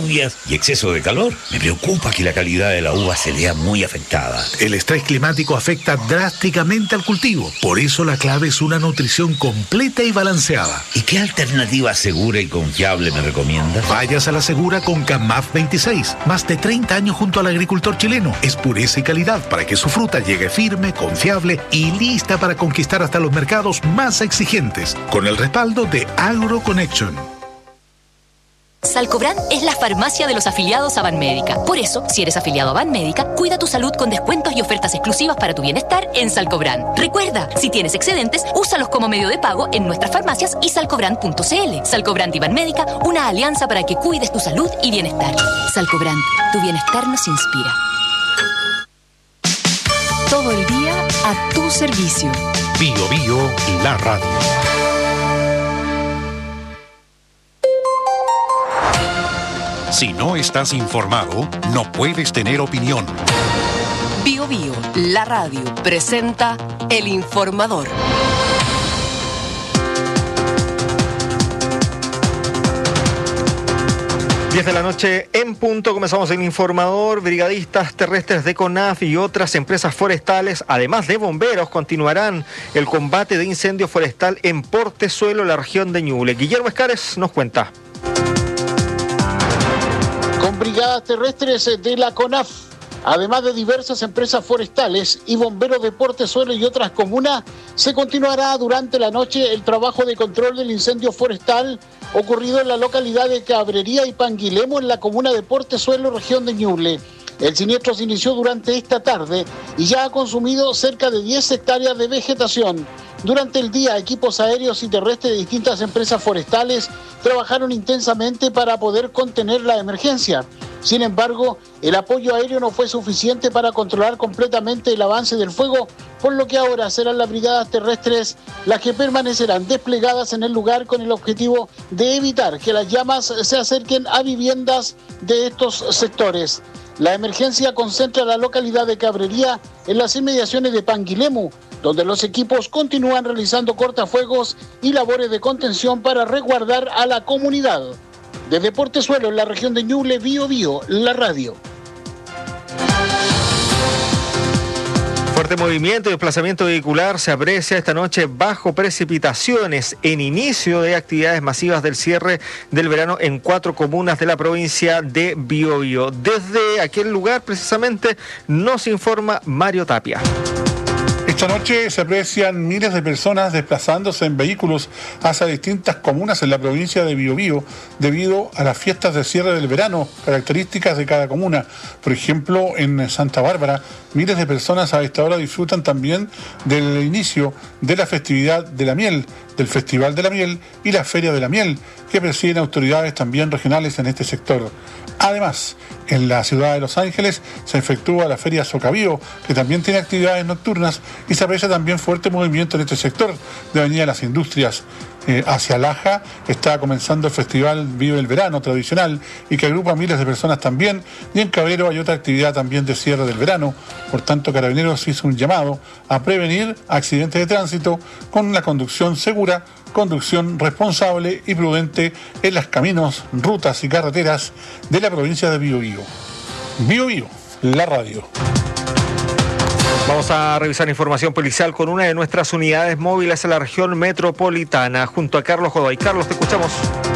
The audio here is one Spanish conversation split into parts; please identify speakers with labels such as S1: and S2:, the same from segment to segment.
S1: lluvias y exceso de calor, me preocupa que la calidad de la uva se vea muy afectada.
S2: El estrés climático afecta drásticamente al cultivo. Por eso la clave es una nutrición completa y balanceada.
S1: ¿Y qué alternativa segura y confiable me recomienda?
S2: Vayas a la segura con CAMAF 26. Más de 30 años junto al agricultor chileno. Es pureza y calidad para que su fruta llegue firme, confiable y lista para conquistar hasta los mercados más exigentes. Con el respaldo de AgroConnection.
S3: Salcobran es la farmacia de los afiliados a Banmédica. Por eso, si eres afiliado a Banmédica, cuida tu salud con descuentos y ofertas exclusivas para tu bienestar en Salcobran. Recuerda, si tienes excedentes, úsalos como medio de pago en nuestras farmacias y salcobran.cl. Salcobran y Banmédica, una alianza para que cuides tu salud y bienestar. Salcobran, tu bienestar nos inspira. Todo el día a tu servicio.
S2: Bio Bio, la radio.
S4: Si no estás informado, no puedes tener opinión.
S5: Bio Bio, la radio, presenta El Informador.
S6: 10 de la noche en punto, comenzamos El Informador. Brigadistas terrestres de CONAF y otras empresas forestales, además de bomberos, continuarán el combate de incendio forestal en Portezuelo, la región de Ñuble. Guillermo Escares nos cuenta.
S7: Con brigadas terrestres de la CONAF, además de diversas empresas forestales y bomberos de Portezuelo y otras comunas, se continuará durante la noche el trabajo de control del incendio forestal ocurrido en la localidad de Cabrería y Panguilemo, en la comuna de Portezuelo, región de Ñuble. El siniestro se inició durante esta tarde y ya ha consumido cerca de 10 hectáreas de vegetación. Durante el día, equipos aéreos y terrestres de distintas empresas forestales trabajaron intensamente para poder contener la emergencia. Sin embargo, el apoyo aéreo no fue suficiente para controlar completamente el avance del fuego, por lo que ahora serán las brigadas terrestres las que permanecerán desplegadas en el lugar con el objetivo de evitar que las llamas se acerquen a viviendas de estos sectores. La emergencia concentra la localidad de Cabrería en las inmediaciones de Panguilemu, donde los equipos continúan realizando cortafuegos y labores de contención para resguardar a la comunidad. Desde Portezuelo, en la región de Ñuble, Bio Bio, la radio.
S6: Fuerte movimiento y desplazamiento vehicular se aprecia esta noche bajo precipitaciones en inicio de actividades masivas del cierre del verano en 4 comunas de la provincia de Biobío. Desde aquel lugar precisamente nos informa Mario Tapia.
S8: Esta noche se aprecian miles de personas desplazándose en vehículos hacia distintas comunas en la provincia de Biobío debido a las fiestas de cierre del verano, características de cada comuna. Por ejemplo, en Santa Bárbara, miles de personas a esta hora disfrutan también del inicio de la festividad de la miel, del Festival de la Miel y la Feria de la Miel, que presiden autoridades también regionales en este sector. Además, en la ciudad de Los Ángeles se efectúa la Feria Socavío, que también tiene actividades nocturnas, y se aprecia también fuerte movimiento en este sector de Avenida Las Industrias. Hacia Laja está comenzando el Festival Vive el Verano tradicional y que agrupa a miles de personas también, y en Cabrero hay otra actividad también de cierre del verano. Por tanto, Carabineros hizo un llamado a prevenir accidentes de tránsito con la conducción segura, conducción responsable y prudente en los caminos, rutas y carreteras de la provincia de Biobío. Biobío, la radio.
S6: Vamos a revisar información policial con una de nuestras unidades móviles en la región metropolitana, junto a Carlos Godoy. Carlos, te escuchamos.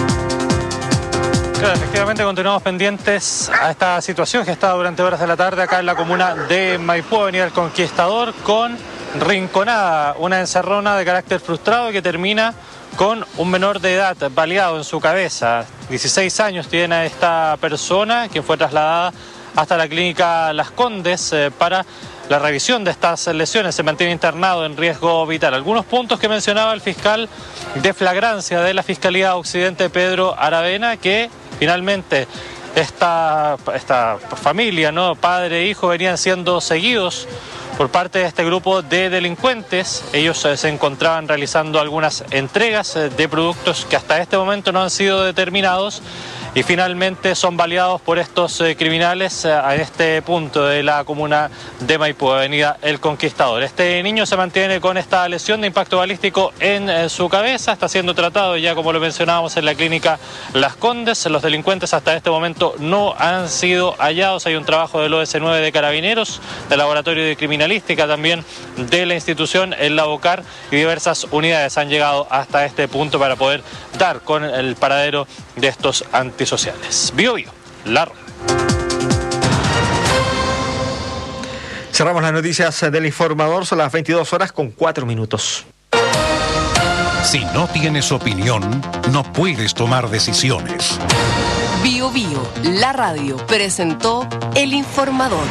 S9: Claro, efectivamente continuamos pendientes a esta situación que está durante horas de la tarde acá en la comuna de Maipú, Avenida El Conquistador, con Rinconada, una encerrona de carácter frustrado que termina con un menor de edad baleado en su cabeza. 16 años tiene esta persona, que fue trasladada hasta la clínica Las Condes para la revisión de estas lesiones. Se mantiene internado en riesgo vital. Algunos puntos que mencionaba el fiscal de flagrancia de la Fiscalía Occidente, Pedro Aravena, que finalmente esta familia, ¿no?, padre e hijo, venían siendo seguidos por parte de este grupo de delincuentes. Ellos se encontraban realizando algunas entregas de productos que hasta este momento no han sido determinados y finalmente son baleados por estos criminales a este punto de la comuna de Maipú, avenida El Conquistador. Este niño se mantiene con esta lesión de impacto balístico en su cabeza, está siendo tratado ya, como lo mencionábamos, en la clínica Las Condes. Los delincuentes hasta este momento no han sido hallados. Hay un trabajo del OS9 de Carabineros, del Laboratorio de Criminalística también de la institución, el Labocar, y diversas unidades han llegado hasta este punto para poder dar con el paradero de estos antisociales. Bio, la Roja.
S6: Cerramos las noticias del Informador, son las 22:04.
S4: Si no tienes opinión, no puedes tomar decisiones.
S5: Bio, la radio, presentó El Informador.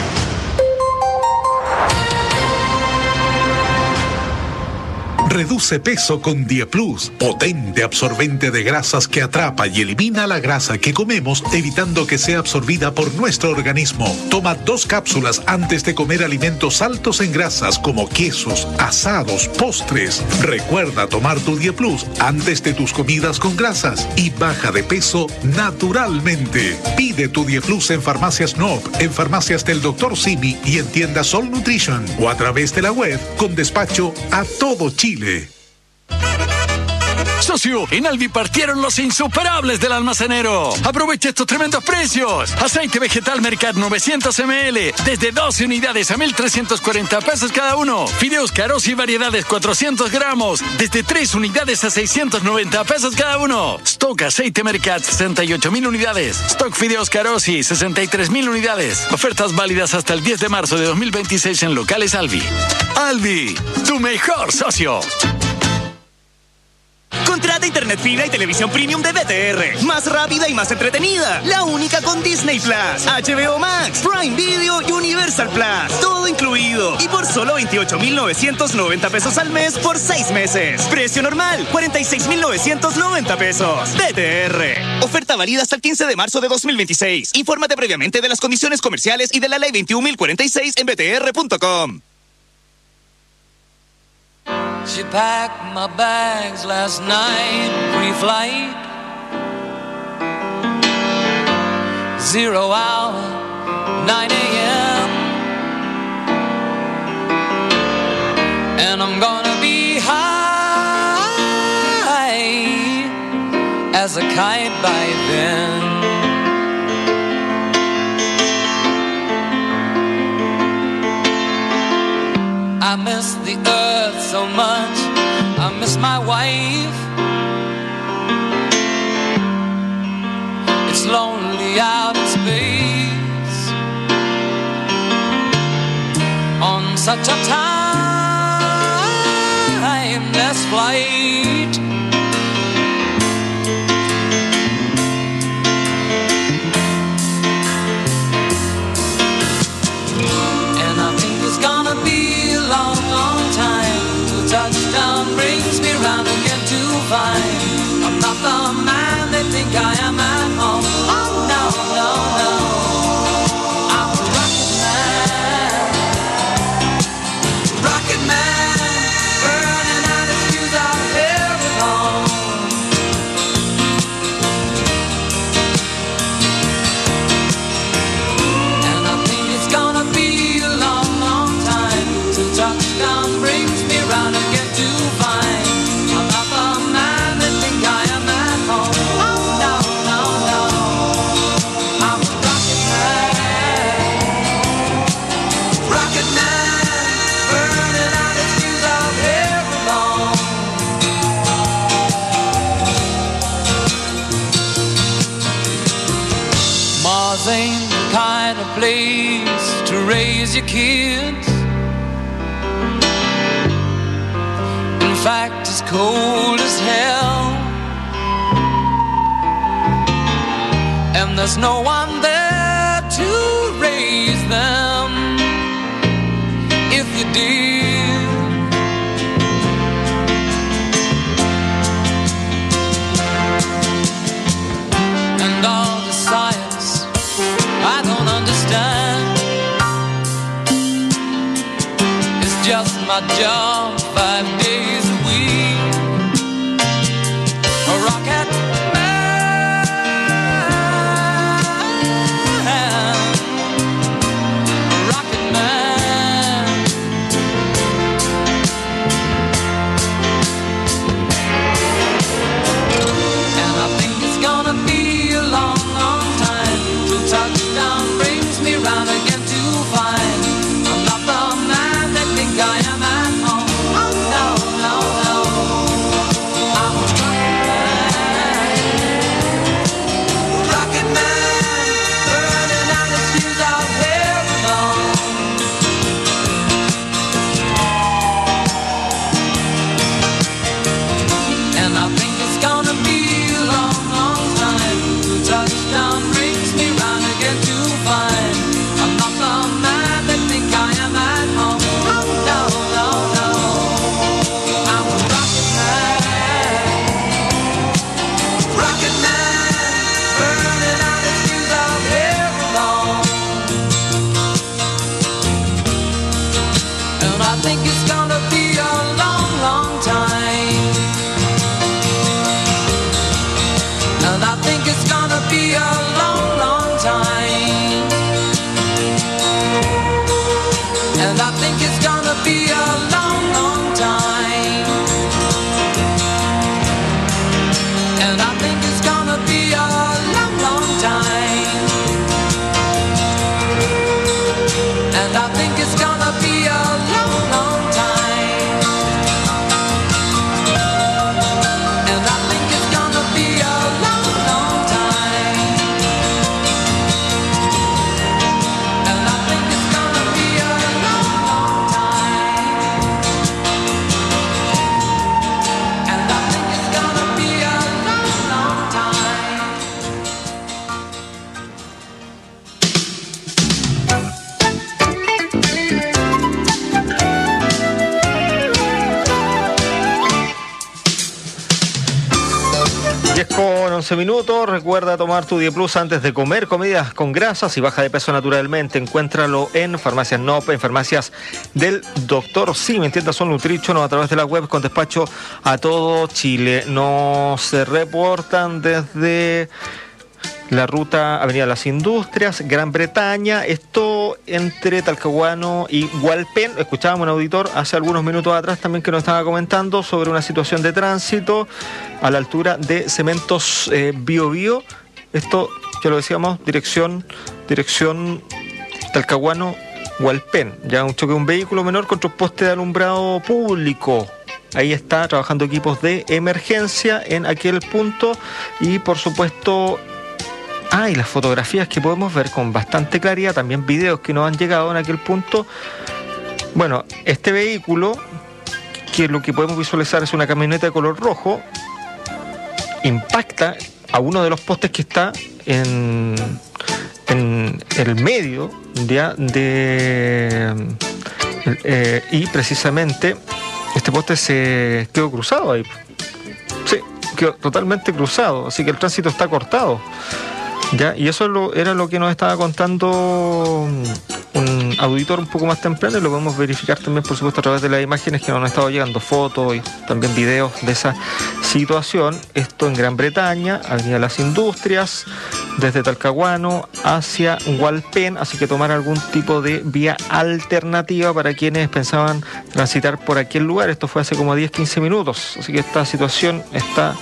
S2: Reduce peso con Dieplus, potente absorbente de grasas que atrapa y elimina la grasa que comemos, evitando que sea absorbida por nuestro organismo. Toma 2 cápsulas antes de comer alimentos altos en grasas como quesos, asados, postres. Recuerda tomar tu Dieplus antes de tus comidas con grasas y baja de peso naturalmente. Pide tu Dieplus en Farmacias Noop, en farmacias del Dr. Simi y en tiendas Sol Nutrition o a través de la web con despacho a todo Chile.
S10: Socio, en Alvi partieron los insuperables del almacenero. Aprovecha estos tremendos precios. Aceite vegetal Mercat 900 ml, desde 12 unidades a 1,340 pesos cada uno. Fideos Carosi variedades 400 gramos, desde 3 unidades a 690 pesos cada uno. Stock aceite Mercat 68,000 unidades. Stock Fideos Carosi 63,000 unidades. Ofertas válidas hasta el 10 de marzo de 2026 en locales Alvi. Alvi, tu mejor socio.
S11: Contrata internet fibra y televisión premium de BTR. Más rápida y más entretenida. La única con Disney Plus, HBO Max, Prime Video y Universal Plus. Todo incluido. Y por solo 28,990 pesos al mes por 6 meses. Precio normal, 46,990 pesos. BTR. Oferta válida hasta el 15 de marzo de 2026. Infórmate previamente de las condiciones comerciales y de la ley 21.046 en btr.com.
S12: She packed my bags last night, pre-flight. 0 hour, 9 a.m. And I'm gonna be high as a kite by then. I miss the earth so much, I miss my wife. It's lonely out in space on such a timeless flight. And I think it's gonna be a long, long time till touchdown brings me round again to find I'm not the man they think I am at home. Oh no, no, no, I'm a rocket man, burning out his fuse out here alone. And I think it's gonna be a long, long time till touchdown brings me round again to find I'm not the man they think I am at home. Oh no, no, no, I'm a rocket man, burning out his fuse out here alone. Mars ain't the kind of place to raise your kids. In fact, it's cold as hell, and there's no one there to raise them if you did. And all the science I don't understand, it's just my job 5 days a week. A rocket man,
S6: 11 minutos. Recuerda tomar tu Dieplus antes de comer comidas con grasas y baja de peso naturalmente. Encuéntralo en farmacias NOP, en farmacias del Dr. Sim, en tiendas Son Nutrition o a través de la web con despacho a todo Chile. Nos reportan desde la ruta Avenida Las Industrias, Gran Bretaña, esto entre Talcahuano y Hualpén. Escuchábamos un auditor hace algunos minutos atrás también que nos estaba comentando sobre una situación de tránsito a la altura de Cementos Biobío. Esto, ya lo decíamos, dirección Talcahuano, Hualpén. Ya un choque de un vehículo menor contra un poste de alumbrado público. Ahí está trabajando equipos de emergencia en aquel punto y por supuesto... y las fotografías que podemos ver con bastante claridad, también videos que nos han llegado en aquel punto. Bueno, este vehículo, que lo que podemos visualizar es una camioneta de color rojo, impacta a uno de los postes que está en el medio y precisamente este poste se quedó cruzado ahí. Sí, quedó totalmente cruzado, así que el tránsito está cortado. Ya, y eso era lo que nos estaba contando un auditor un poco más temprano, y lo podemos verificar también, por supuesto, a través de las imágenes que nos han estado llegando, fotos y también videos de esa situación. Esto en Gran Bretaña, Avenida Las Industrias, desde Talcahuano hacia Hualpén, así que tomar algún tipo de vía alternativa para quienes pensaban transitar por aquel lugar. Esto fue hace como 10-15 minutos, así que esta situación está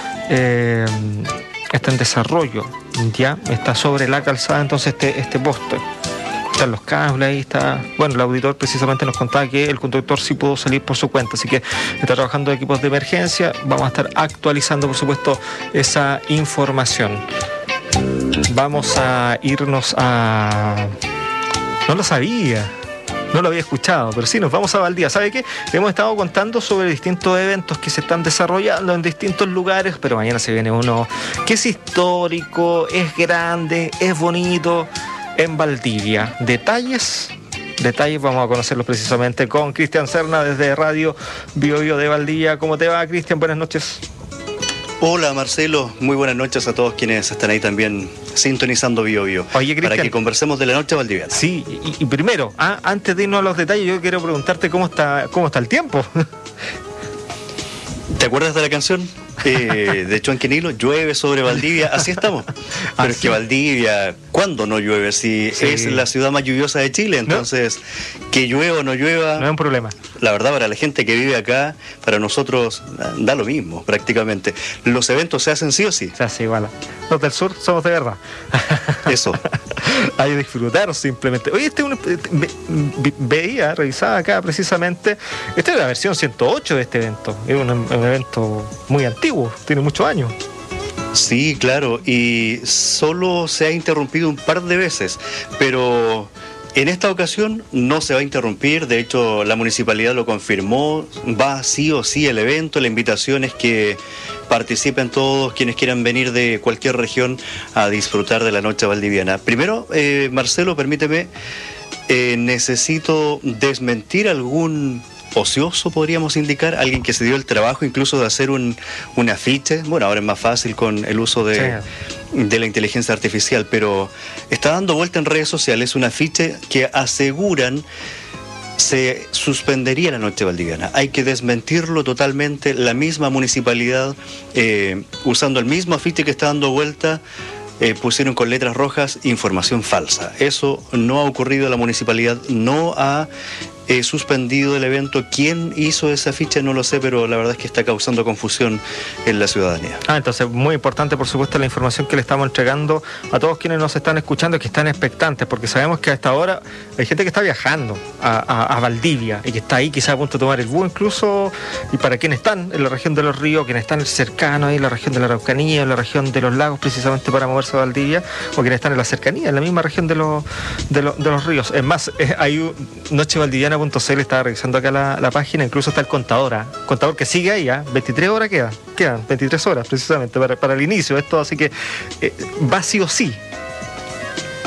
S6: en desarrollo, ya está sobre la calzada entonces este poste. Están los cables ahí, está... Bueno, el auditor precisamente nos contaba que el conductor sí pudo salir por su cuenta, así que está trabajando equipos de emergencia. Vamos a estar actualizando, por supuesto, esa información. Vamos a irnos a... No lo sabía, no lo había escuchado, pero sí, nos vamos a Valdivia. ¿Sabe qué? Hemos estado contando sobre distintos eventos que se están desarrollando en distintos lugares, pero mañana se viene uno que es histórico, es grande, es bonito, en Valdivia. Detalles vamos a conocerlos precisamente con Cristian Serna desde Radio Biobío de Valdivia. ¿Cómo te va, Cristian? Buenas noches.
S13: Hola, Marcelo, muy buenas noches a todos quienes están ahí también sintonizando Biobío.
S6: Oye, Cristian,
S13: para que conversemos de la noche valdiviana.
S6: Sí, y primero, antes de irnos a los detalles, yo quiero preguntarte cómo está el tiempo.
S13: ¿Te acuerdas de la canción de Chuanquenilo? Llueve sobre Valdivia, así estamos. Pero es que Valdivia, ¿cuándo no llueve? Si es la ciudad más lluviosa de Chile, entonces, que llueva o no llueva...
S6: No es un problema.
S13: La verdad, para la gente que vive acá, para nosotros da lo mismo, prácticamente. Los eventos se hacen sí o sí.
S6: Se hace igual. Los del sur somos de verdad.
S13: Eso.
S6: Hay que disfrutar simplemente. Oye, revisaba acá precisamente, esta es la versión 108 de este evento. Es un evento muy antiguo, tiene muchos años.
S13: Sí, claro, y solo se ha interrumpido un par de veces, pero en esta ocasión no se va a interrumpir. De hecho, la municipalidad lo confirmó, va sí o sí el evento. La invitación es que participen todos quienes quieran venir de cualquier región a disfrutar de la noche valdiviana. Primero, Marcelo, permíteme, necesito desmentir algún ocioso, podríamos indicar, alguien que se dio el trabajo incluso de hacer un afiche. Bueno, ahora es más fácil con el uso de la inteligencia artificial, pero está dando vuelta en redes sociales un afiche que aseguran se suspendería la noche valdiviana. Hay que desmentirlo totalmente. La misma municipalidad, usando el mismo afiche que está dando vuelta, pusieron con letras rojas información falsa. Eso no ha ocurrido. La municipalidad no ha suspendido el evento. ¿Quién hizo esa ficha? No lo sé, pero la verdad es que está causando confusión en la ciudadanía.
S6: Entonces, muy importante, por supuesto, la información que le estamos entregando a todos quienes nos están escuchando, que están expectantes, porque sabemos que a esta hora hay gente que está viajando a Valdivia y que está ahí quizás a punto de tomar el bus incluso, y para quienes están en la región de los ríos, quienes están cercanos ahí en la región de la Araucanía, en la región de los lagos, precisamente para moverse a Valdivia, o quienes están en la cercanía, en la misma región de los ríos. Es más, hay nochevaldiviana.cl, estaba revisando acá la página, incluso está el contador que sigue ahí, 23 horas quedan 23 horas precisamente para el inicio de esto, así que va sí o sí.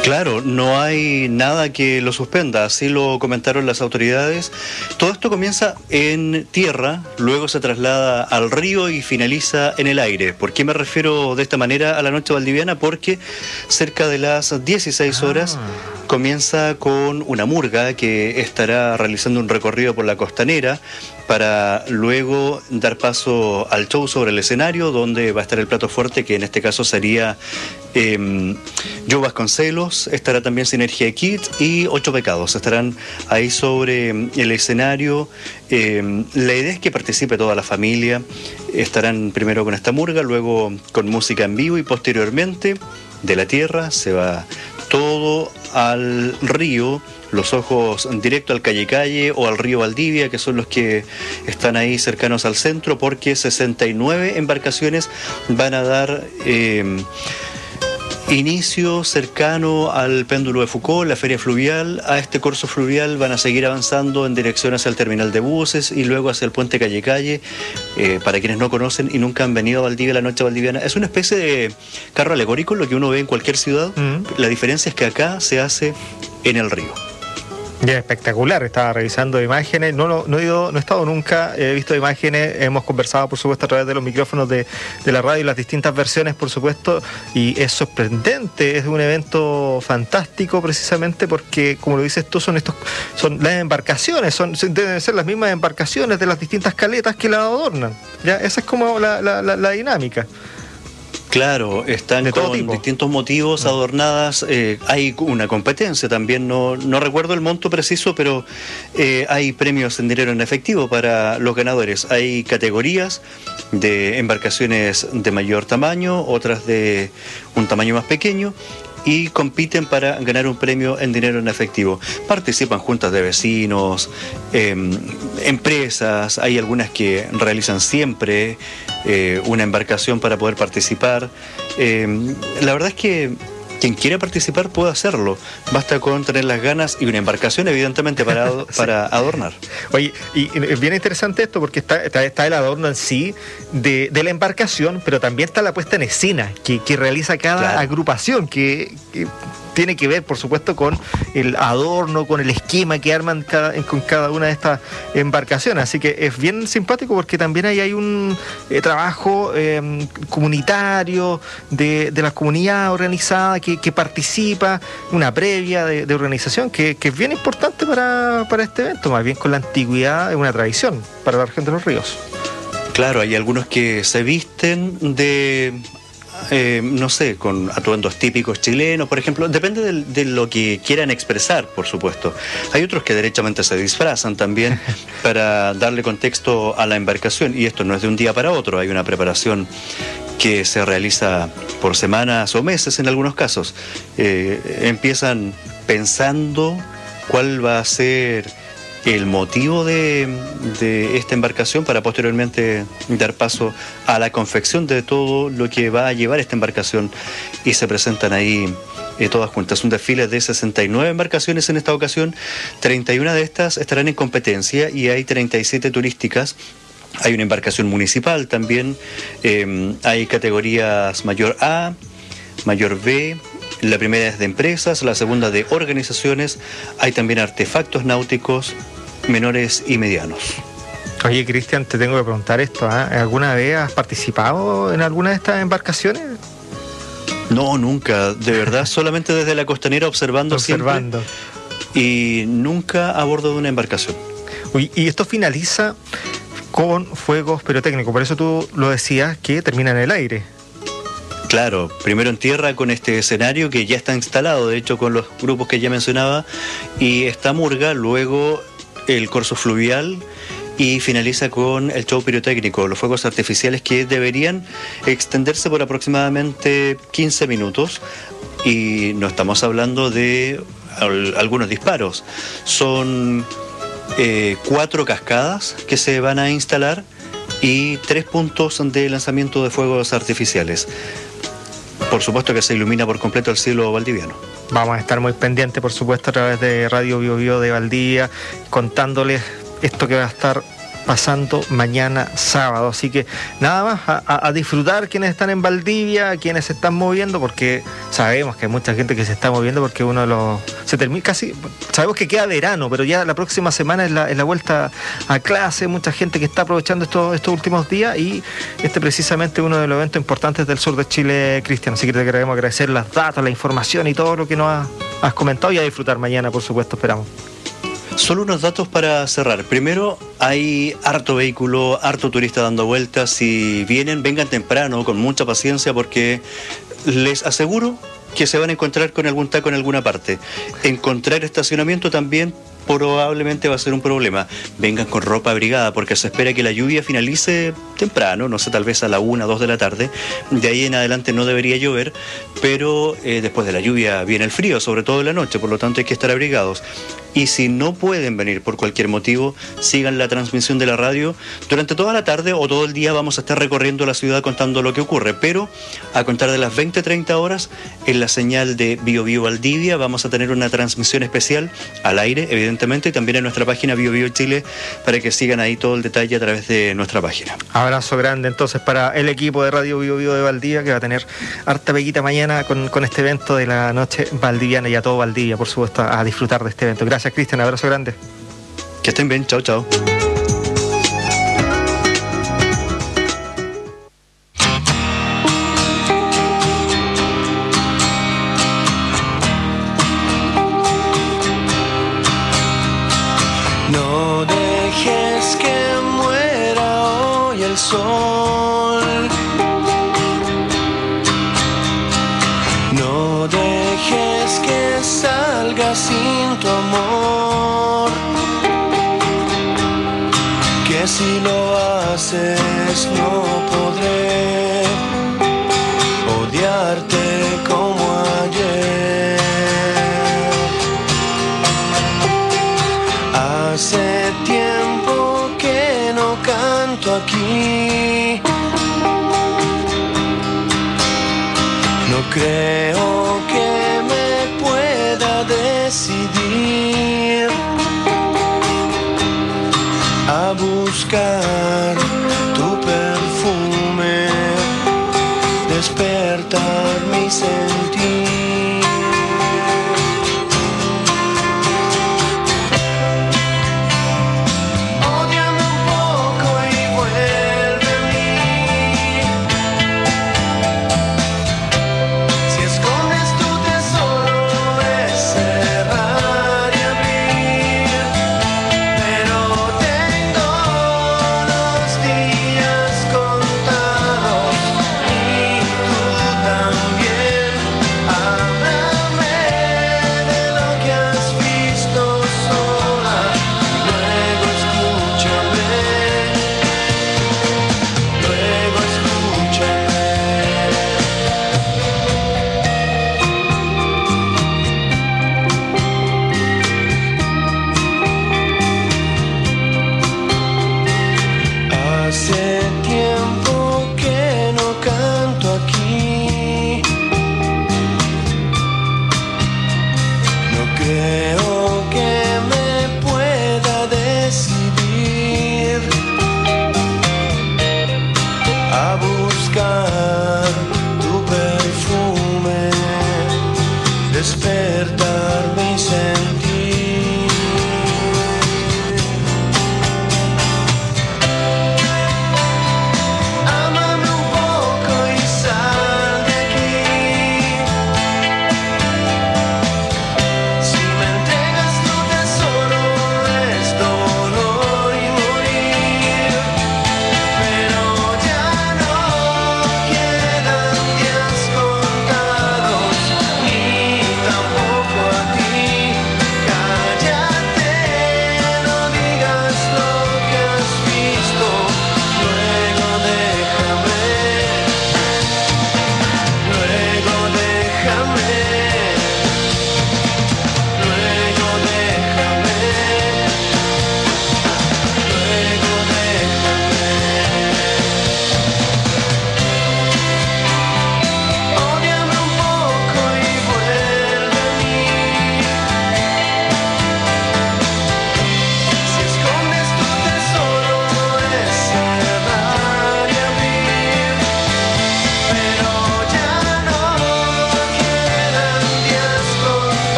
S13: Claro, no hay nada que lo suspenda, así lo comentaron las autoridades. Todo esto comienza en tierra, luego se traslada al río y finaliza en el aire. ¿Por qué me refiero de esta manera a la noche valdiviana? Porque cerca de las 16 horas comienza con una murga que estará realizando un recorrido por la costanera para luego dar paso al show sobre el escenario, donde va a estar el plato fuerte, que en este caso sería Joe Vasconcelos, estará también Sinergia Kid y Ocho Pecados, estarán ahí sobre el escenario. La idea es que participe toda la familia, estarán primero con esta murga, luego con música en vivo y posteriormente de la tierra se va todo al río, los ojos directo al Calle o al río Valdivia, que son los que están ahí cercanos al centro, porque 69 embarcaciones van a dar inicio cercano al péndulo de Foucault, la feria fluvial. A este corso fluvial van a seguir avanzando en dirección hacia el terminal de buses y luego hacia el puente Calle. Para quienes no conocen y nunca han venido a Valdivia, la noche valdiviana es una especie de carro alegórico, lo que uno ve en cualquier ciudad. La diferencia es que acá se hace en el río.
S6: Ya, espectacular, estaba revisando imágenes, no he estado nunca, he visto imágenes, hemos conversado por supuesto a través de los micrófonos de la radio, las distintas versiones por supuesto, y es sorprendente, es un evento fantástico precisamente porque, como lo dices tú, son las embarcaciones, deben ser las mismas embarcaciones de las distintas caletas que la adornan, ya, esa es como la dinámica.
S13: Claro, están con distintos motivos adornadas. Hay una competencia también, no recuerdo el monto preciso, pero hay premios en dinero en efectivo para los ganadores. Hay categorías de embarcaciones de mayor tamaño, otras de un tamaño más pequeño, y compiten para ganar un premio en dinero en efectivo. Participan juntas de vecinos, empresas, hay algunas que realizan siempre una embarcación para poder participar. La verdad es que quien quiera participar puede hacerlo, basta con tener las ganas y una embarcación evidentemente para adornar.
S6: Oye, y es bien interesante esto porque está el adorno en sí de la embarcación, pero también está la puesta en escena que realiza cada agrupación, que tiene que ver por supuesto con el adorno, con el esquema que arman con cada una de estas embarcaciones, así que es bien simpático porque también hay un trabajo comunitario de la comunidad organizada que participa, una previa de organización que es bien importante para este evento, más bien con la antigüedad, es una tradición para la región de los ríos.
S13: Claro, hay algunos que se visten de no sé, con atuendos típicos chilenos, por ejemplo, depende de lo que quieran expresar, por supuesto. Hay otros que derechamente se disfrazan también para darle contexto a la embarcación, y esto no es de un día para otro, hay una preparación que se realiza por semanas o meses en algunos casos. Empiezan pensando cuál va a ser el motivo de esta embarcación para posteriormente dar paso a la confección de todo lo que va a llevar esta embarcación, y se presentan ahí todas juntas. Un desfile de 69 embarcaciones en esta ocasión, 31 de estas estarán en competencia y hay 37 turísticas. Hay una embarcación municipal también, hay categorías mayor A, mayor B. La primera es de empresas, la segunda de organizaciones, hay también artefactos náuticos menores y medianos.
S6: Oye, Cristian, te tengo que preguntar esto, ¿alguna vez has participado en alguna de estas embarcaciones?
S13: No, nunca, de verdad, solamente desde la costanera observando. Siempre, y nunca a bordo de una embarcación.
S6: Oye, y esto finaliza con fuegos pirotécnicos, por eso tú lo decías que termina en el aire.
S13: Claro, primero en tierra con este escenario que ya está instalado, de hecho con los grupos que ya mencionaba, y esta murga, luego el corso fluvial y finaliza con el show pirotécnico, los fuegos artificiales que deberían extenderse por aproximadamente 15 minutos, y no estamos hablando de algunos disparos, son 4 cascadas que se van a instalar y 3 puntos de lanzamiento de fuegos artificiales. Por supuesto que se ilumina por completo el cielo valdiviano.
S6: Vamos a estar muy pendientes, por supuesto, a través de Radio Bio Bio de Valdivia, contándoles esto que va a estar pasando mañana sábado. Así que nada más, a disfrutar quienes están en Valdivia, quienes se están moviendo, porque sabemos que hay mucha gente que se está moviendo porque uno de los... se termina casi... sabemos que queda verano, pero ya la próxima semana es la vuelta a clase, mucha gente que está aprovechando estos últimos días, y precisamente uno de los eventos importantes del sur de Chile, Cristian. Así que te queremos agradecer las datas, la información y todo lo que nos has comentado, y a disfrutar mañana, por supuesto, esperamos.
S13: Solo unos datos para cerrar. Primero, hay harto vehículo, harto turista dando vueltas. Si vienen, vengan temprano, con mucha paciencia, porque les aseguro que se van a encontrar con algún taco en alguna parte. Encontrar estacionamiento también probablemente va a ser un problema. Vengan con ropa abrigada, porque se espera que la lluvia finalice temprano, no sé, tal vez a la 1, 2 de la tarde. De ahí en adelante no debería llover, pero después de la lluvia viene el frío, sobre todo en la noche, por lo tanto hay que estar abrigados. Y si no pueden venir por cualquier motivo, sigan la transmisión de la radio. Durante toda la tarde o todo el día vamos a estar recorriendo la ciudad contando lo que ocurre, pero a contar de las 20-30 horas, en la señal de Bio Bio Valdivia vamos a tener una transmisión especial al aire, evidentemente, y también en nuestra página Bio Bio Chile, para que sigan ahí todo el detalle a través de nuestra página.
S6: Abrazo grande entonces para el equipo de Radio Bio Bio de Valdivia, que va a tener harta peguita mañana con este evento de la noche valdiviana, y a todo Valdivia, por supuesto, a disfrutar de este evento. Gracias, Cristian, abrazo grande.
S13: Que estén bien, chao, chao.
S12: No dejes que muera hoy el sol. No dejes que salga sin tu amor. Que si lo haces no podré odiarte como ayer. Hace tiempo que no canto aquí. No creo que me pueda decidir a buscar tu perfume, despertar mi sentir. Tampoco a ti.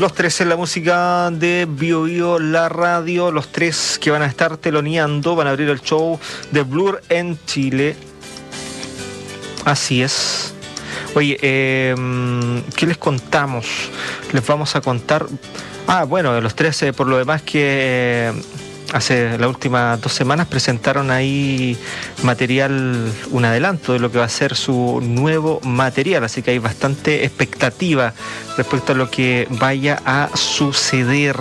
S6: Los tres en la música de Bio Bio, la radio. Los tres que van a estar teloneando, van a abrir el show de Blur en Chile. Así es. Oye, ¿qué les contamos? Les vamos a contar... bueno, de los tres, por lo demás que hace las últimas 2 semanas presentaron ahí material, un adelanto de lo que va a ser su nuevo material, así que hay bastante expectativa respecto a lo que vaya a suceder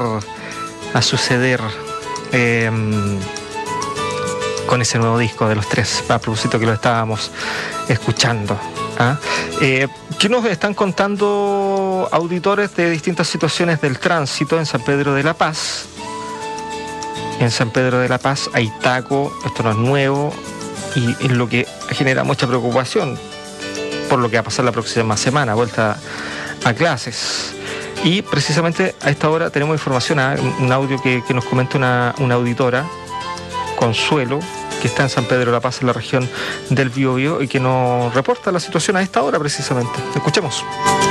S6: con ese nuevo disco de los tres, a propósito que lo estábamos escuchando. ¿Qué nos están contando auditores de distintas situaciones del tránsito en San Pedro de la Paz? En San Pedro de la Paz hay taco, esto no es nuevo y es lo que genera mucha preocupación por lo que va a pasar la próxima semana, vuelta a clases. Y precisamente a esta hora tenemos información, un audio que nos comenta una auditora, Consuelo, que está en San Pedro de la Paz, en la región del Biobío, y que nos reporta la situación a esta hora precisamente. Escuchemos.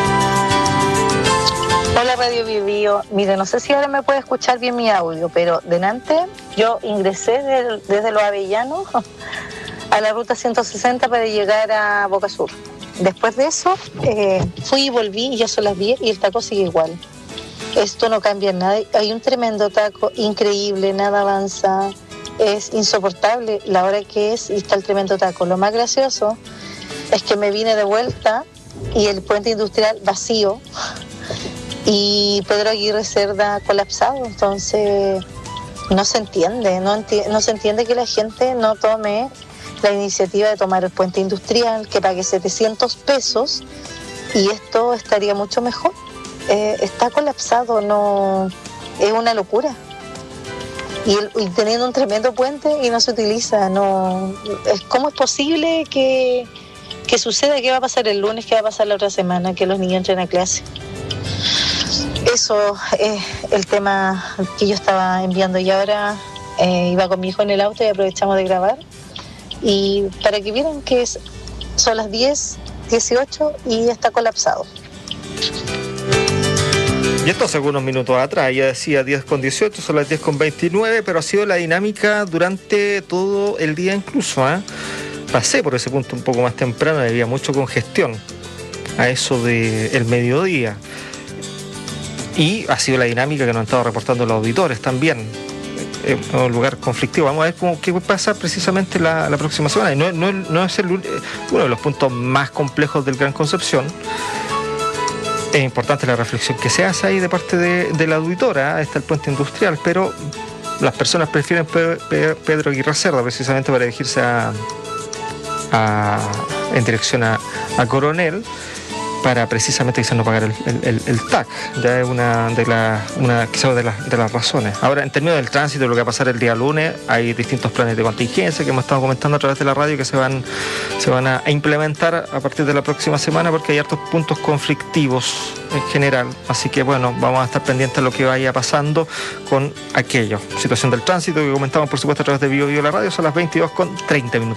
S14: Hola Radio Biobío, mire, no sé si ahora me puede escuchar bien mi audio, pero delante yo ingresé desde Los Avellanos a la ruta 160 para llegar a Boca Sur. Después de eso fui y volví y ya son las 10 y el taco sigue igual. Esto no cambia en nada, hay un tremendo taco, increíble, nada avanza, es insoportable la hora que es y está el tremendo taco. Lo más gracioso es que me vine de vuelta y el puente industrial vacío y Pedro Aguirre Cerda colapsado, entonces no se entiende, no se entiende que la gente no tome la iniciativa de tomar el puente industrial, que pague 700 pesos y esto estaría mucho mejor. Está colapsado, no, es una locura. Y teniendo un tremendo puente y no se utiliza, no, ¿cómo es posible que suceda? ¿Qué va a pasar el lunes? ¿Qué va a pasar la otra semana? Que los niños entren a clase. Eso es el tema que yo estaba enviando y ahora iba con mi hijo en el auto y aprovechamos de grabar y para que vieran que son las 10:18 y está colapsado.
S6: Y esto hace algunos minutos atrás, ya decía 10:18, son las 10:29, pero ha sido la dinámica durante todo el día incluso. Pasé por ese punto un poco más temprano, había mucha congestión a eso del mediodía. Y ha sido la dinámica que nos han estado reportando los auditores también, en un lugar conflictivo. Vamos a ver qué pasa precisamente la próxima semana. Y no es uno de los puntos más complejos del Gran Concepción. Es importante la reflexión que se hace ahí de parte de la auditora. Está el puente industrial, pero las personas prefieren Pedro Aguirre Cerda precisamente para dirigirse en dirección a Coronel, para precisamente quizás no pagar el TAC. Ya es una de las razones. Ahora, en términos del tránsito, lo que va a pasar el día lunes, hay distintos planes de contingencia que hemos estado comentando a través de la radio que se van a implementar a partir de la próxima semana, porque hay hartos puntos conflictivos en general. Así que bueno, vamos a estar pendientes de lo que vaya pasando con aquello. Situación del tránsito que comentamos por supuesto a través de Bio Bio la radio, son las 22:30.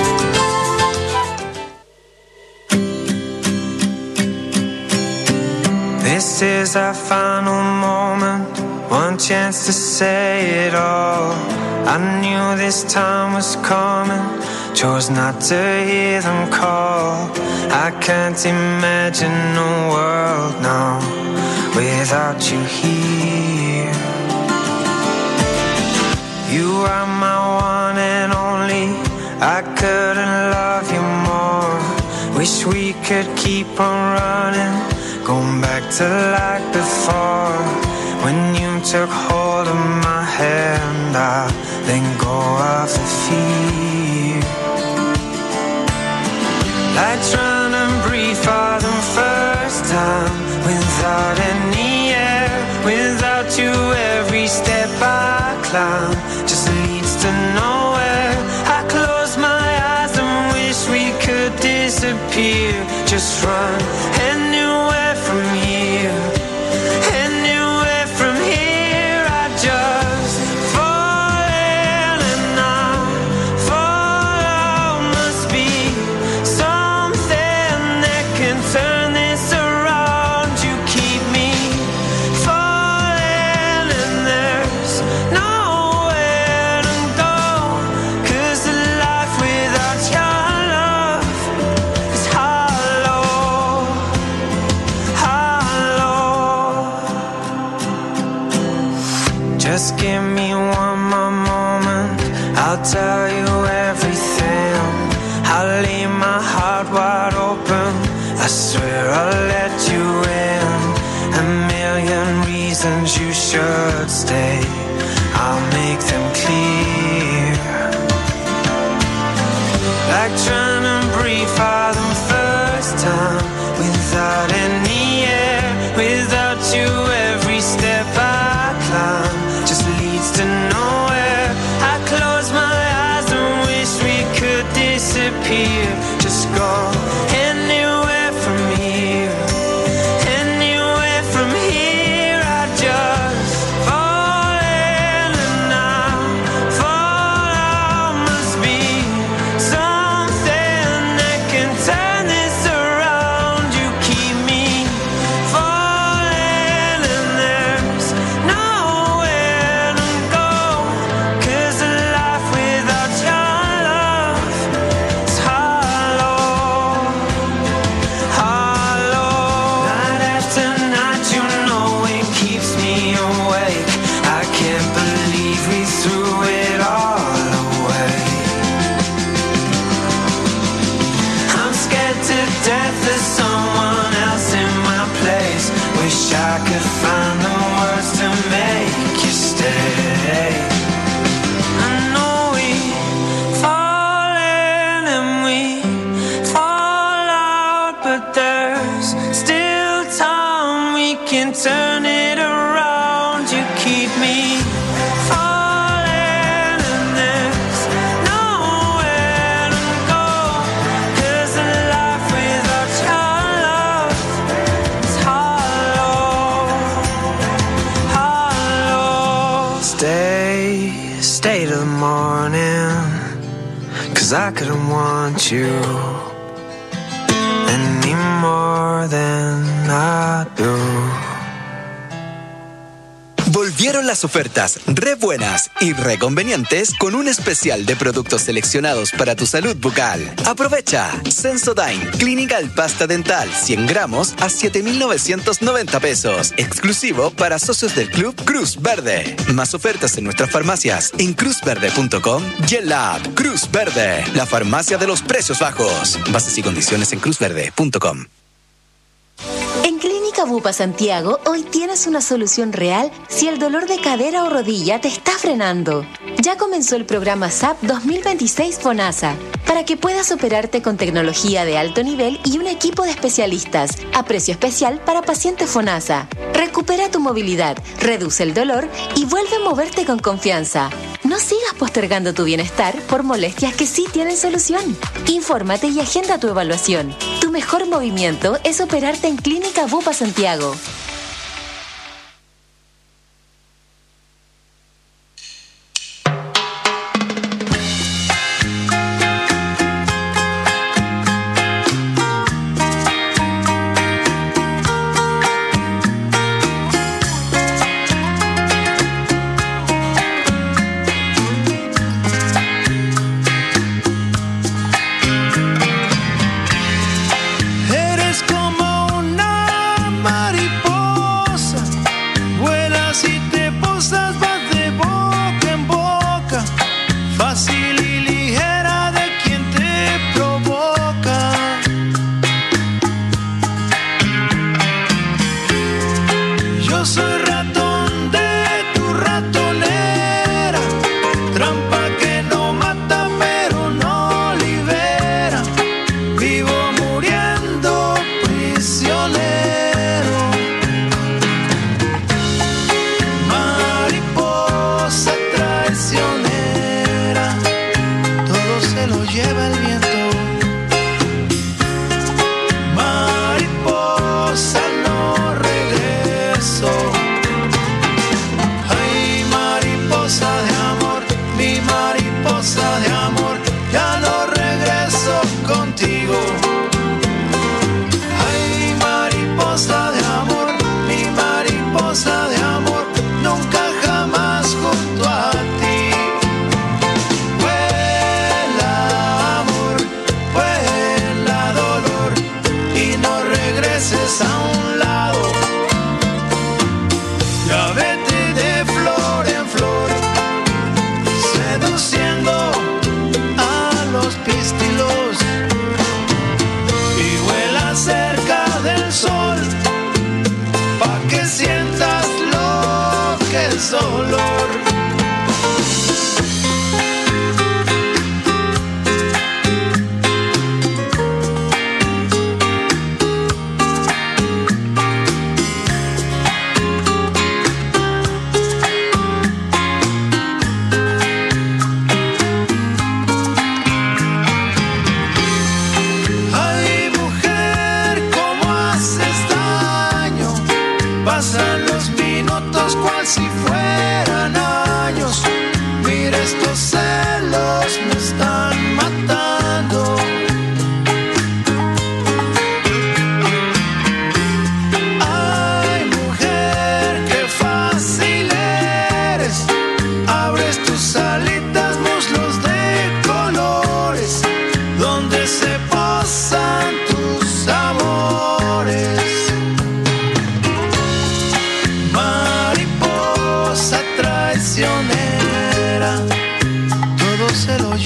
S12: This is our final moment, one chance to say it all. I knew this time was coming, chose not to hear them call. I can't imagine a world now without you here. You are my one and only, I couldn't love you more. Wish we could keep on running, going back to like before. When you took hold of my hand, I let go of the fear. Like trying to breathe for the first time, without any air, without you every step I climb just leads to nowhere. I close my eyes and wish we could disappear, just run anywhere from here, anywhere from here. I just fall and I follow. Must be something that can turn this around. You keep me falling. Just give me one more moment, I'll tell you everything. I'll leave my heart wide open, I swear I'll let you in. A million reasons you should stay, I'll make them clear. Like trying to breathe for the first time without any air. Without you every step I climb just leads to nowhere. I close my eyes and wish we could disappear. Just go anywhere from here, anywhere from here. I just fall in and I fall out. Must be something that can turn this around. You keep me falling and there's nowhere to go. 'Cause a life without your love is hollow, hollow. Night after night, you know it keeps me awake. I can't believe we threw it all away. I'm scared to death of someone else in my place. Wish I could find the words to make you stay. I know we fall in and we fall out, but there's still time we can turn it around. You keep me falling and there's nowhere to go. 'Cause a life without your love is hollow, hollow. Stay till the morning, 'cause I couldn't want you any more than I do.
S15: Volvieron las ofertas re buenas y re convenientes con un especial de productos seleccionados para tu salud bucal. Aprovecha Sensodyne Clinical Pasta Dental 100 gramos a 7.990 pesos. Exclusivo para socios del Club Cruz Verde. Más ofertas en nuestras farmacias en cruzverde.com y en la app Cruz Verde, la farmacia de los precios bajos. Bases y condiciones en cruzverde.com.
S16: En Clínica Bupa Santiago, hoy tienes una solución real si el dolor de cadera o rodilla te está frenando. Ya comenzó el programa SAP 2026 FONASA, para que puedas operarte con tecnología de alto nivel y un equipo de especialistas, a precio especial para pacientes FONASA. Recupera tu movilidad, reduce el dolor y vuelve a moverte con confianza. No sigas postergando tu bienestar por molestias que sí tienen solución. Infórmate y agenda tu evaluación. Tu mejor movimiento es operarte en Clínica Bupa Santiago.
S12: Eres como una mariposa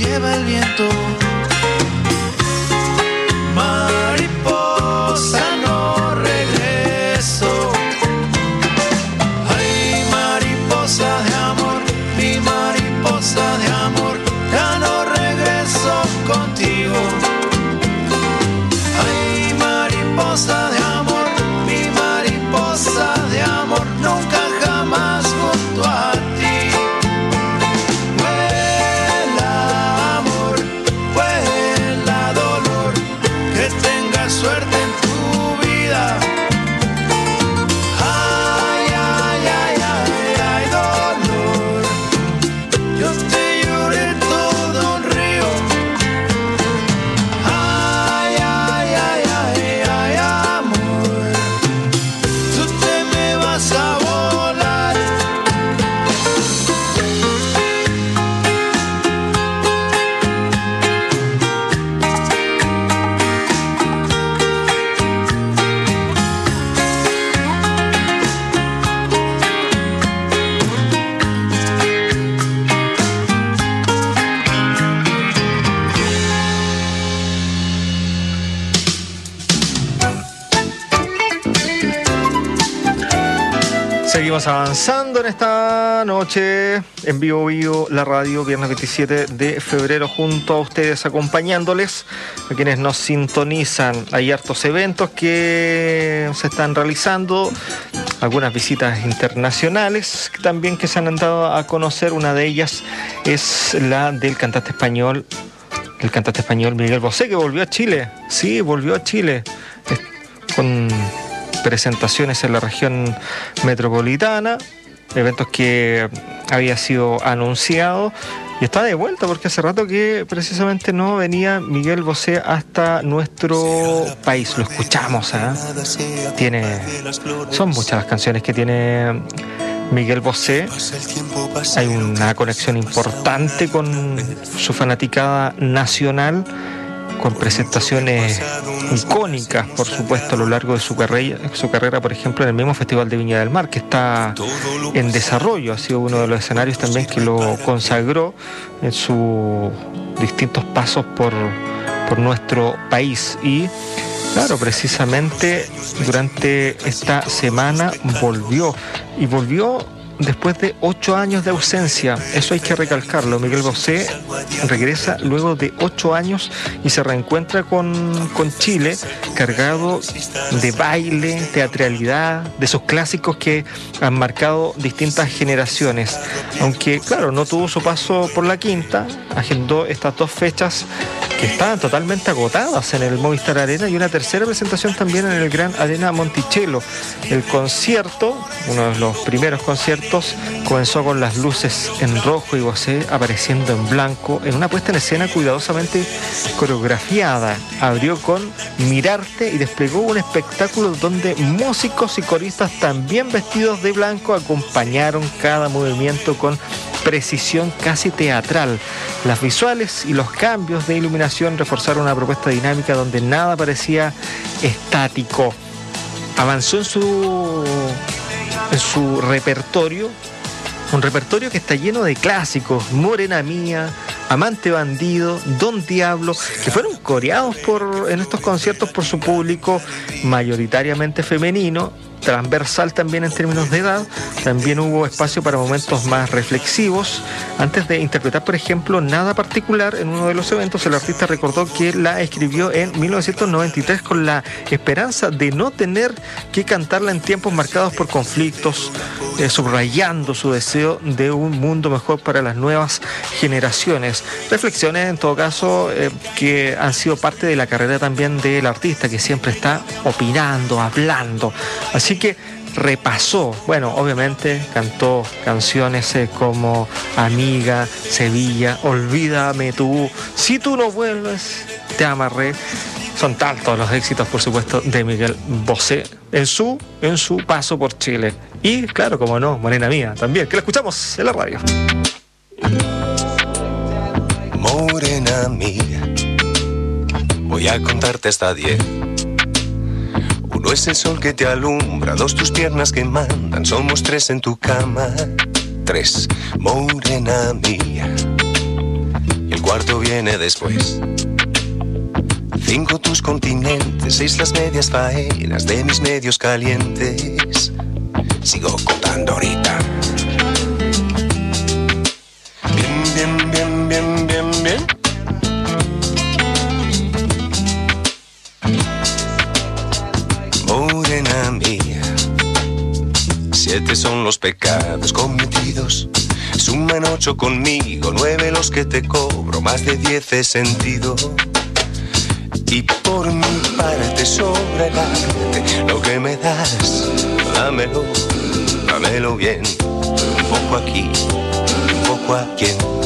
S12: lleva el viento. Mariposa, no regreso. Ay, mariposa de amor, mi mariposa de amor, ya no regreso contigo. Ay, mariposa de amor, mi mariposa de amor, nunca jamás junto a ti. Vuela amor, vuela dolor, que tengas suerte en tu vida. Ay, ay, ay, ay, ay, dolor, yo te lloré todo un río. Ay, ay, ay, ay, ay, amor, tú te me vas a volar.
S6: Seguimos avanzando en esta noche en Vivo Vivo, la radio, viernes 27 de febrero, junto a ustedes, acompañándoles, a quienes nos sintonizan. Hay hartos eventos que se están realizando, algunas visitas internacionales también que se han dado a conocer. Una de ellas es la del cantante español Miguel Bosé, que volvió a Chile. Sí, volvió a Chile con presentaciones en la región metropolitana, eventos que había sido anunciado, y está de vuelta porque hace rato que precisamente no venía Miguel Bosé hasta nuestro país. Lo escuchamos, son muchas las canciones que tiene Miguel Bosé. Hay una conexión importante con su fanaticada nacional, con presentaciones icónicas, por supuesto, a lo largo de su carrera, por ejemplo, en el mismo Festival de Viña del Mar, que está en desarrollo. Ha sido uno de los escenarios también que lo consagró en sus distintos pasos por nuestro país. Y claro, precisamente durante esta semana volvió después de 8 años de ausencia. Eso hay que recalcarlo. Miguel Bosé regresa luego de 8 años y se reencuentra con Chile, cargado de baile, teatralidad, de esos clásicos que han marcado distintas generaciones. Aunque, claro, no tuvo su paso por la Quinta, agendó estas 2 fechas que estaban totalmente agotadas en el Movistar Arena, y una tercera presentación también en el Gran Arena Monticello. El concierto, uno de los primeros conciertos, comenzó con las luces en rojo y Bosé apareciendo en blanco en una puesta en escena cuidadosamente coreografiada. Abrió con Mirarte y desplegó un espectáculo donde músicos y coristas también vestidos de blanco acompañaron cada movimiento con precisión casi teatral. Las visuales y los cambios de iluminación reforzaron una propuesta dinámica donde nada parecía estático. Avanzó en su repertorio, un repertorio que está lleno de clásicos: Morena Mía, Amante Bandido, Don Diablo, que fueron coreados en estos conciertos por su público mayoritariamente femenino, transversal también en términos de edad. También hubo espacio para momentos más reflexivos. Antes de interpretar, por ejemplo, Nada Particular en uno de los eventos, el artista recordó que la escribió en 1993 con la esperanza de no tener que cantarla en tiempos marcados por conflictos, subrayando su deseo de un mundo mejor para las nuevas generaciones. Reflexiones, en todo caso, que han sido parte de la carrera también del artista, que siempre está opinando, hablando. Así que repasó, bueno, obviamente cantó canciones como Amiga, Sevilla, Olvídame tú, Si tú no vuelves, Te amarré. Son tantos los éxitos, por supuesto, de Miguel Bosé en su paso por Chile. Y claro, como no, Morena Mía también, que la escuchamos en la radio.
S17: Morena mía, voy a contarte hasta 10. 1 es el sol que te alumbra, 2 tus piernas que mandan, somos 3 en tu cama. 3, morena mía. Y el cuarto viene después. 5 tus continentes, 6 las medias faenas de mis medios calientes. Sigo contando ahorita. Bien, bien, bien, bien, bien, bien. Morena mía, 7 son los pecados cometidos. Suman 8 conmigo, 9 los que te cobro, más de 10 he sentido. Y por mi parte sobra el arte, lo que me das, dámelo, dámelo bien. Un poco aquí, un poco aquí.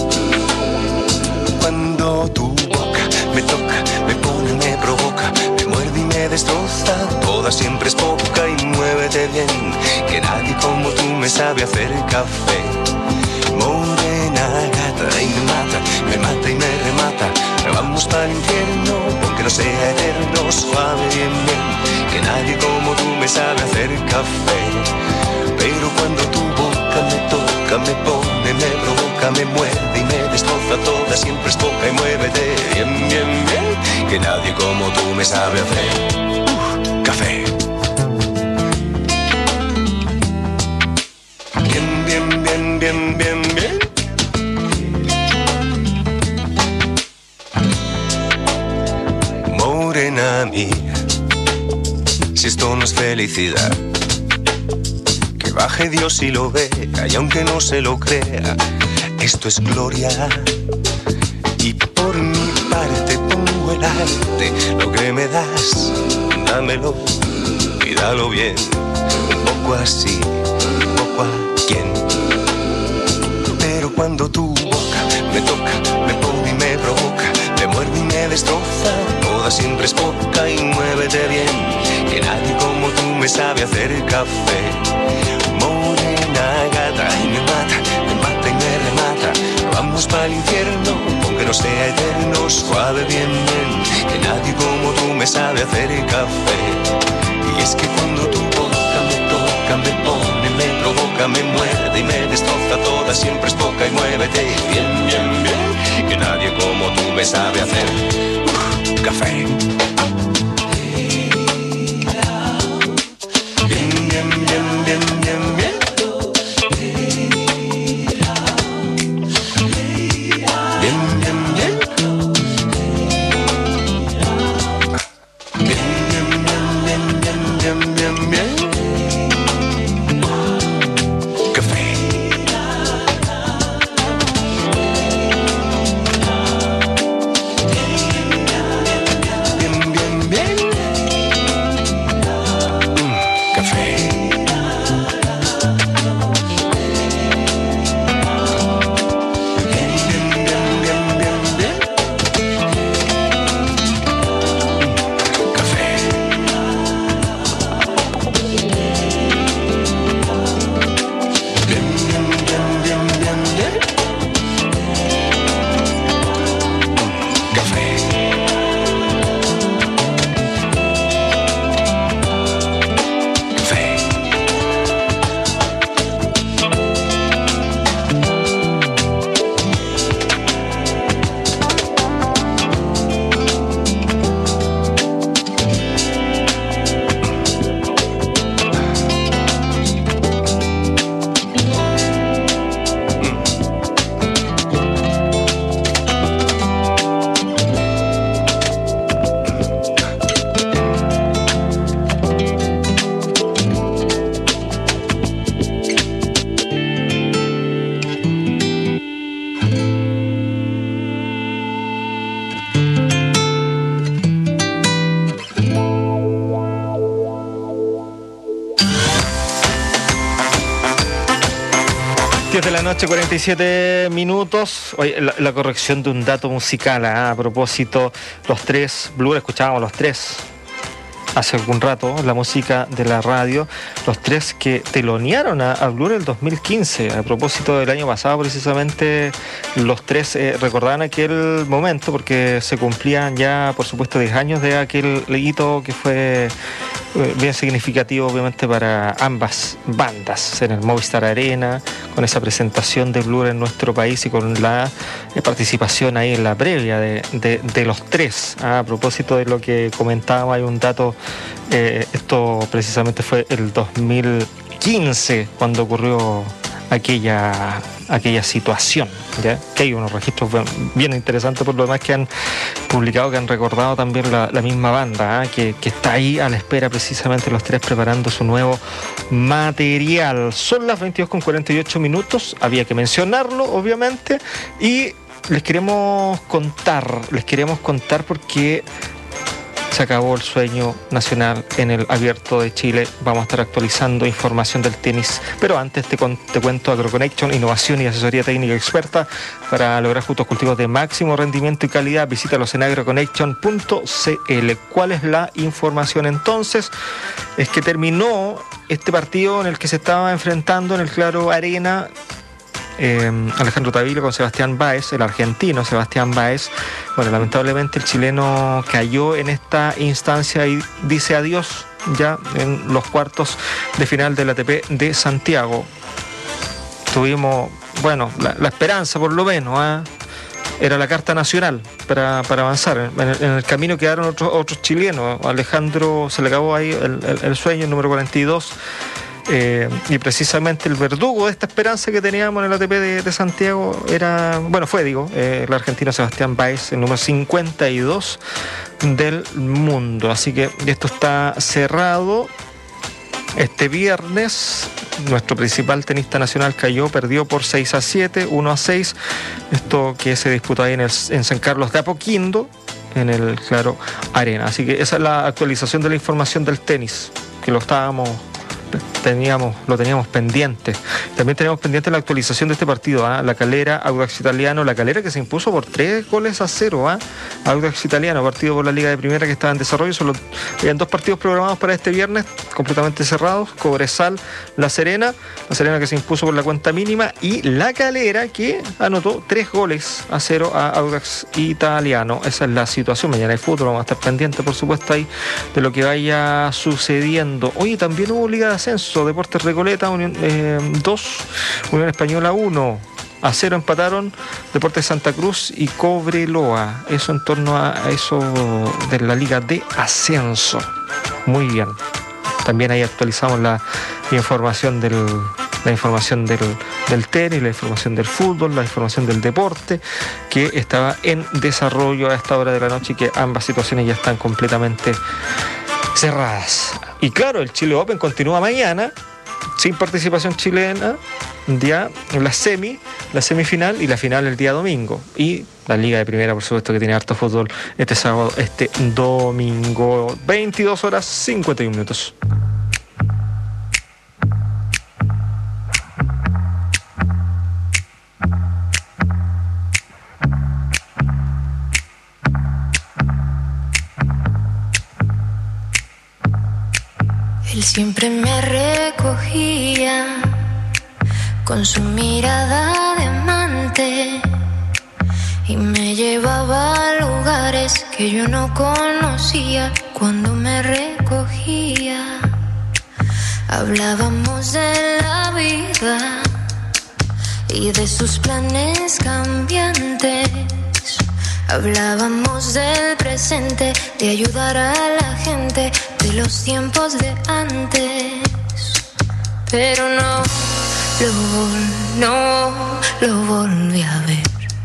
S17: Cuando tu boca me toca, me pone, me provoca, me muerde y me destroza, toda siempre es poca y muévete bien, que nadie como tú me sabe hacer café. Morena gata y me mata y me remata. Vamos para el infierno, aunque no sea eterno, suave bien bien, que nadie como tú me sabe hacer café. Pero cuando tu boca me toca, me pone, me provoca, me muerde y me destroza, toda siempre es poca y muévete bien bien bien, que nadie como tú me sabe hacer café. Bien bien bien bien bien bien. Morena mía, si esto no es felicidad, que baje Dios y lo vea, y aunque no se lo crea, esto es gloria. Y por mi parte pongo el arte, lo que me das, dámelo y dalo bien, un poco así, un poco a quien. Pero cuando tu boca me toca, me pone y me provoca, me muerde y me destroza, toda siempre es poca y muévete bien, que nadie como tú me sabe hacer café. Morena gata y me mata y me remata. Vamos para el infierno, aunque no sea eterno, suave bien bien, que nadie como tú me sabe hacer café. Y es que cuando tu boca me toca, me pone, me provoca, me muerde y me destroza, toda siempre es poca y muévete bien bien bien, que nadie como tú me sabe hacer café. Bien, bien, bien, bien, bien, bien. Bien, bien, bien. Bien, bien, bien, bien, bien, bien. Café.
S6: De la noche, 47 minutos. Oye, la corrección de un dato musical, a propósito, los tres, Blur, escuchábamos los tres hace algún rato, la música de la radio, los tres que telonearon a Blur el 2015, a propósito del año pasado precisamente, los tres recordaban aquel momento porque se cumplían ya, por supuesto, 10 años de aquel hito que fue bien significativo obviamente para ambas bandas en el Movistar Arena, con esa presentación de Blur en nuestro país y con la participación ahí en la previa de los tres. A propósito de lo que comentábamos, hay un dato, esto precisamente fue el 2015 cuando ocurrió aquella situación, ¿ya? Que hay unos registros bien interesantes por lo demás que han publicado, que han recordado también la misma banda, que está ahí a la espera precisamente los tres preparando su nuevo material. Son las 22:48, había que mencionarlo obviamente, y les queremos contar porque se acabó el sueño nacional en el Abierto de Chile. Vamos a estar actualizando información del tenis, pero antes te cuento AgroConnection, innovación y asesoría técnica experta para lograr frutos cultivos de máximo rendimiento y calidad. Visítalos en agroconnection.cl. ¿Cuál es la información entonces? Es que terminó este partido en el que se estaba enfrentando en el Claro Arena Alejandro Tavilo con Sebastián Báez, el argentino Sebastián Báez. Bueno, lamentablemente el chileno cayó en esta instancia y dice adiós ya en los cuartos de final del ATP de Santiago. Tuvimos, bueno, la esperanza por lo menos, era la carta nacional para avanzar. En el camino quedaron otros chilenos. Alejandro se le acabó ahí el sueño, el número 42. Y precisamente el verdugo de esta esperanza que teníamos en el ATP de Santiago fue el argentino Sebastián Báez, el número 52 del mundo. Así que esto está cerrado. Este viernes nuestro principal tenista nacional perdió por 6-7, 1-6. Esto que se disputó ahí en San Carlos de Apoquindo, en el Claro Arena. Así que esa es la actualización de la información del tenis, que lo teníamos pendiente. También teníamos pendiente la actualización de este partido, La Calera, Audax Italiano. La Calera que se impuso por 3-0, Audax Italiano, partido por la Liga de Primera que estaba en desarrollo. Habían 2 partidos programados para este viernes, completamente cerrados. Cobresal, La Serena que se impuso por la cuenta mínima, y La Calera que anotó 3-0 a Audax Italiano. Esa es la situación. Mañana hay fútbol, vamos a estar pendientes por supuesto ahí de lo que vaya sucediendo. Oye, también hubo Liga de Ascenso, Deportes Recoleta 2, Unión Española 1-0 empataron Deportes Santa Cruz y Cobreloa. Eso en torno a eso de la Liga de Ascenso. Muy bien. También ahí actualizamos la información del tenis, la información del fútbol, la información del deporte que estaba en desarrollo a esta hora de la noche y que ambas situaciones ya están completamente cerradas. Y claro, el Chile Open continúa mañana sin participación chilena, ya la semifinal y la final el día domingo. Y la Liga de Primera, por supuesto, que tiene harto fútbol este sábado, este domingo, 22:51.
S18: Él siempre me recogía con su mirada de amante y me llevaba a lugares que yo no conocía. Cuando me recogía, hablábamos de la vida y de sus planes cambiantes. Hablábamos del presente, de ayudar a la gente, de los tiempos de antes. Pero no lo volví a ver.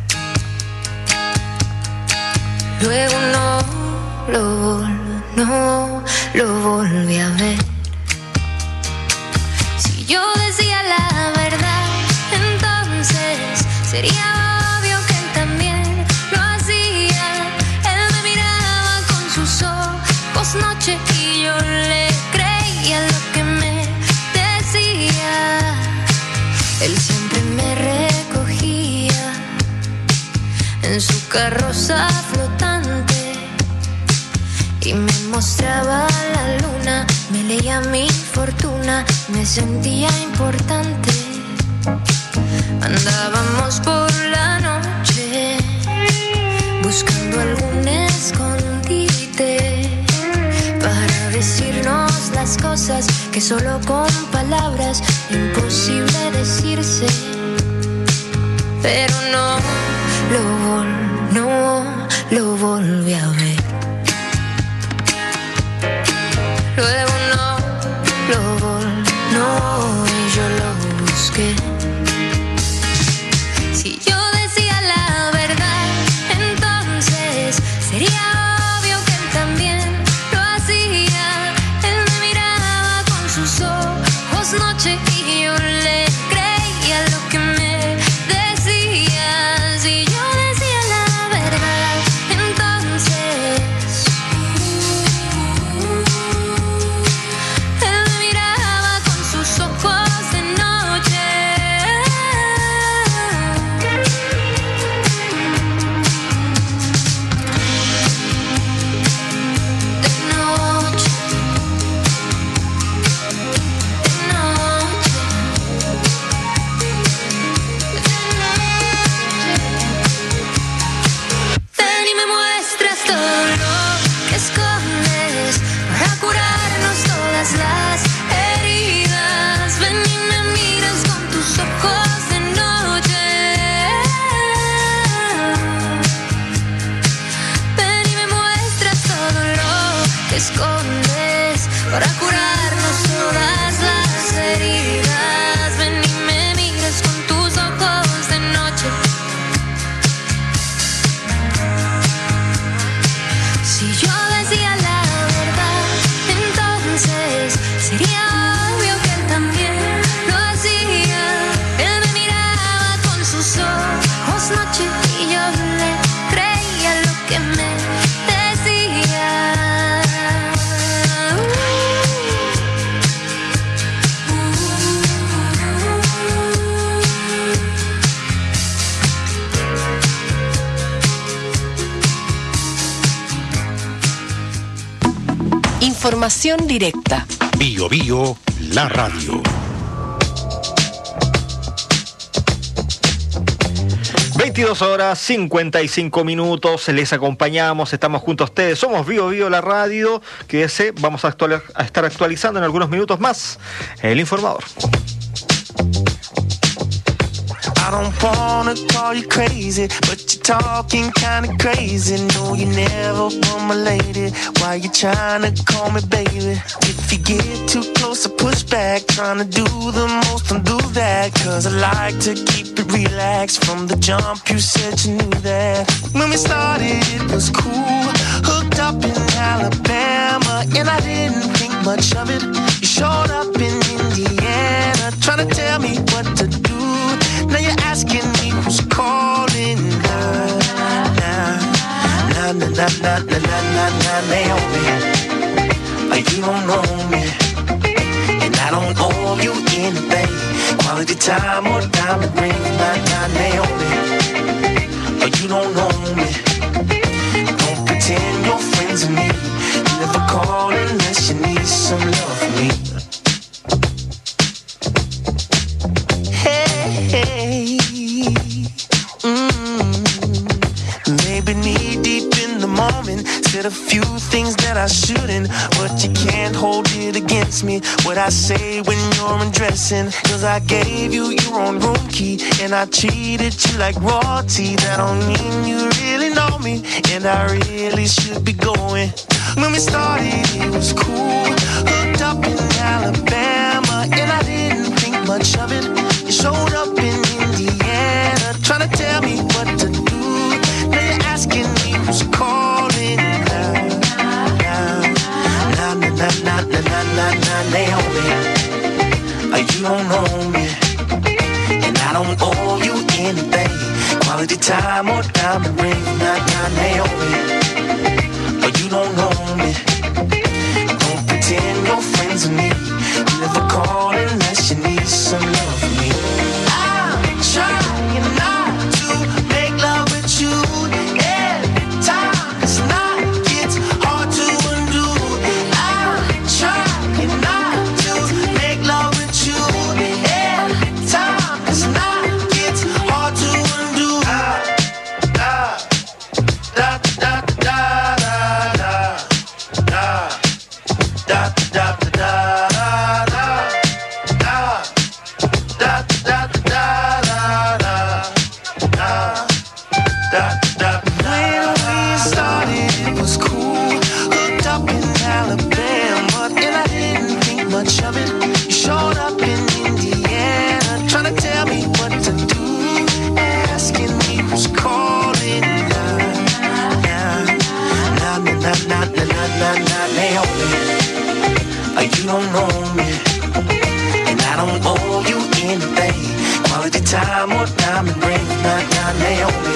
S18: Luego no lo volví a ver. Si yo decía la verdad, entonces sería obvio que él también lo hacía. Él me miraba con sus ojos noche y yo le creía lo que me decía. Él siempre me recogía en su carroza flotante y me mostraba la luna, me leía mi fortuna, me sentía importante. Andábamos por la noche buscando algún escondite para decirnos cosas que solo con palabras imposible decirse. Pero no lo volví a ver. Luego no, y yo lo busqué. Si yo decía la verdad, entonces sería obvio que él también lo hacía. Él me miraba con sus ojos noche y yo le creía lo que me decía. Si yo decía la verdad, entonces él me miraba con sus ojos de noche. Ven y me muestras todo lo que escondes para curarnos todas las heridas. Ven y me miras con tus ojos de noche. Ven y me muestras todo lo que escondes para curarnos todas las heridas. Ven y me miras con tus ojos de noche. Si yo decía la verdad, entonces sería obvio que él también lo hacía. Él me miraba con sus ojos noche y yo le creía lo que me decía.
S5: Información directa.
S4: Bio Bio, la radio.
S6: 22 horas 55 minutos, les acompañamos, estamos junto a ustedes, somos Bio Bio, la radio, que vamos a estar actualizando en algunos minutos más el informador.
S19: I don't wanna call you crazy, but you're talking kinda crazy. No, you never were my lady. Why you trying to call me baby? If you get too close, I push back. Trying to do the most, don't do that. Cause I like to keep it relaxed. From the jump, you said you knew that. When we started, it was cool. Hooked up in Alabama, and I didn't think much of it. You showed up in Indiana, trying to tell me what to do. Now you're asking me who's calling now, Naomi. You don't know me, and I don't owe you anything. Quality time or diamond ring, Naomi. You don't know me, don't pretend you're friends with me. You never call unless you need some love from me. Maybe knee deep in the moment, said a few things that I shouldn't, but you can't hold it against me. What I say when you're undressing, cause I gave you your own room key, and I treated you like royalty. That don't mean you really know me, and I really should be going. When we started, it was cool. Hooked up in Alabama, and I didn't think much of it. You showed up in Indiana, trying to tell me what to do. Now you're asking me who's calling now, Naomi. You don't know me, and I don't owe you anything. Quality time or diamond ring, Naomi. You don't know me, don't pretend you're friends with me. You never call unless you need some love from me. I'm trying not to make love with you. Every time this night gets hard to undo. I'm trying not to make love with you. Every time this night gets hard to undo. Da da da da da da da da da da. don't know me, and I don't owe you anything. Quality time or diamond ring, not Naomi.